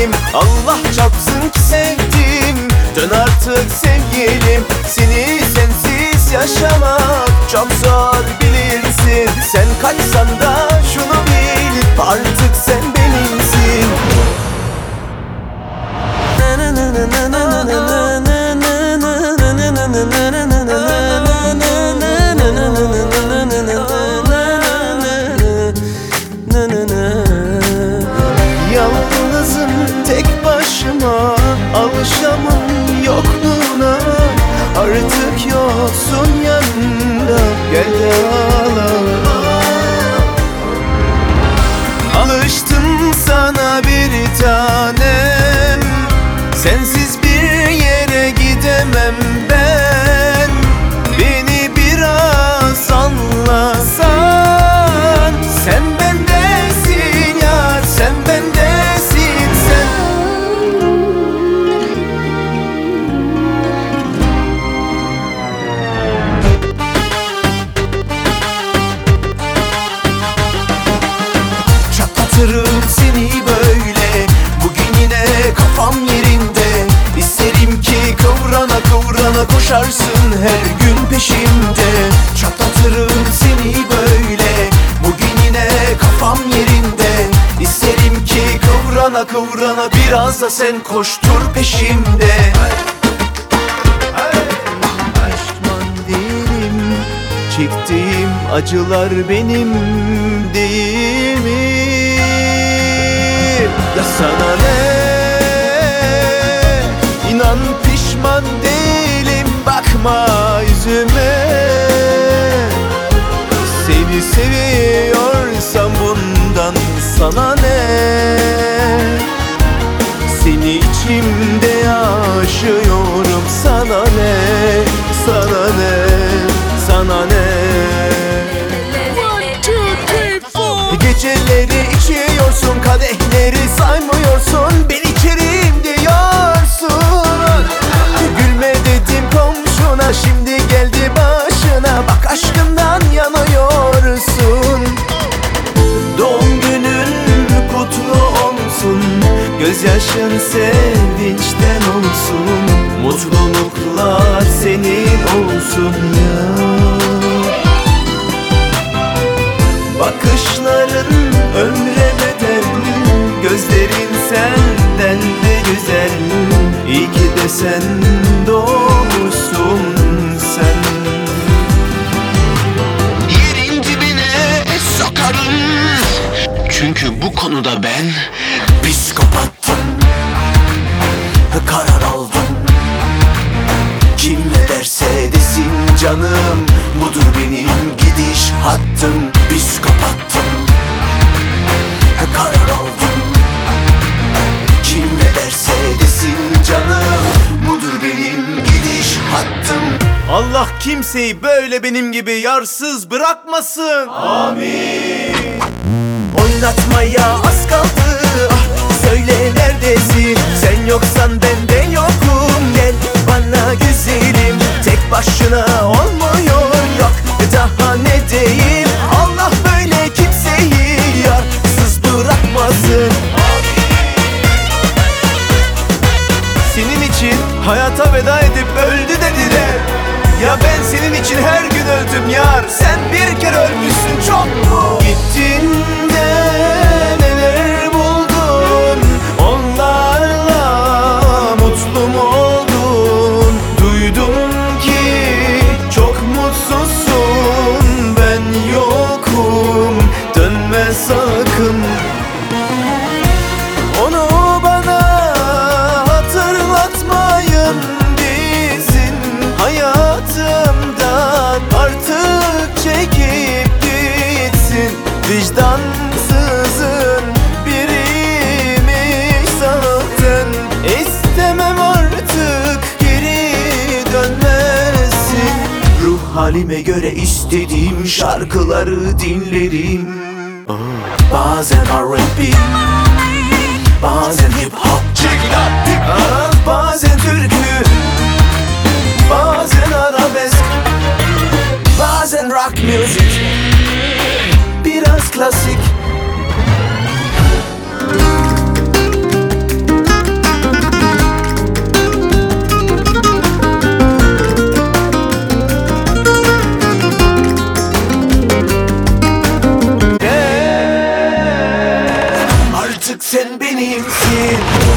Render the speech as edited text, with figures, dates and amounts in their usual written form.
benim. Allah çarpsın ki sevdim. Dön artık sevgilim. Seni sensiz yaşamak çok zor bilirsin. Sen kaçsan da şunu bil, artık sen benimsin. Yalnızım tek başıma, alışamam yokluğuna. Artık yoksun yanımda, gel de ağlama. Alıştım sana bir tanem, sensiz bir yere gidemem ben. Beni biraz anlasan, sen bendesin yar, sen bendesin sen. Çatlatırım seni böyle, bugün yine kafam yerinde. İsterim ki kıvrana kıvrana koşarsın her gün peşimde. Çatlatırım seni böyle, bugün yine kafam yerinde. İsterim ki kıvrana kıvrana biraz da sen koştur peşimde. Aşkman değilim, çektiğim acılar benim değil mi? Ya sana ne? İnan pişman değilim, bakma yüzüme. Seni seviyorsam bundan sana ne? Seni içimde yaşıyorum, sana ne? Sana ne? Sana ne? Geceleri içiyorsun, kadehleri saymıyorsun, ben içerim diyorsun. Gülme dedim komşuna, şimdi geldi başına, bak aşkından yanıyorsun. Doğum günün kutlu olsun, gözyaşın sevinçten olsun. Mutluluklar senin olsun ya. Bakışların ömre bedel, gözlerin senden de güzel. İyi ki de sen doğmuşsun sen. Yerin dibine sokarım, çünkü bu konuda ben Psikopattım, karar aldım. Kim ne derse desin canım, budur benim gidiş hattım. Psikopattım, karar aldım. Kim ne derse desin canım, budur benim gidiş hattım. Allah kimseyi böyle benim gibi yarsız bırakmasın. Amin. Oynatmaya az kaldı, ah, söyle neredesin? Sen yoksan ben de yokum, gel bana güzelim. Tek başına olmuyor, yok daha ne diyeyim. Allah böyle kimseyi yarsız bırakmasın. Senin için hayata veda edip öldü dediler. Ya ben senin için her gün öldüm yar. Sen bir kere ölmüşsün, çok mu? Gittin de neler buldun, onlarla mutlu mu oldun? Duydum ki çok mutsuzsun, ben yokum, dönme sakın. Onu bana hatırlatmayın, bizim hayatımdan artık çekip gitsin. Vicdansızın biriymiş zaten, istemem artık geri dönmesin. Ruh halime göre istediğim şarkıları dinlerim. Bazen R&B, bazen hip hop, bazen türkü, bazen arabesk, bazen rock music, biraz klasik. sen benimsin.